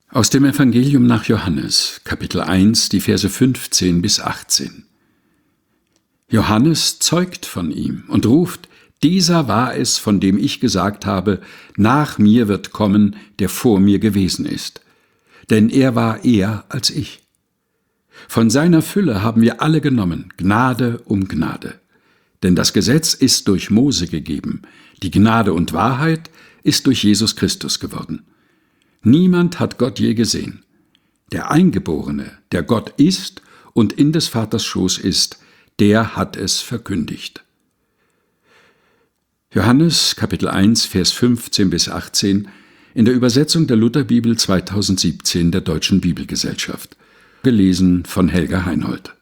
Aus dem Evangelium nach Johannes, Kapitel 1, die Verse 15 bis 18. Johannes zeugt von ihm und ruft: Dieser war es, von dem ich gesagt habe, nach mir wird kommen, der vor mir gewesen ist. Denn er war eher als ich. Von seiner Fülle haben wir alle genommen, Gnade um Gnade. Denn das Gesetz ist durch Mose gegeben, die Gnade und Wahrheit ist durch Jesus Christus geworden. Niemand hat Gott je gesehen. Der Eingeborene, der Gott ist und in des Vaters Schoß ist, der hat es verkündigt. Johannes Kapitel 1, Vers 15 bis 18 in der Übersetzung der Lutherbibel 2017 der Deutschen Bibelgesellschaft. Gelesen von Helga Heinold.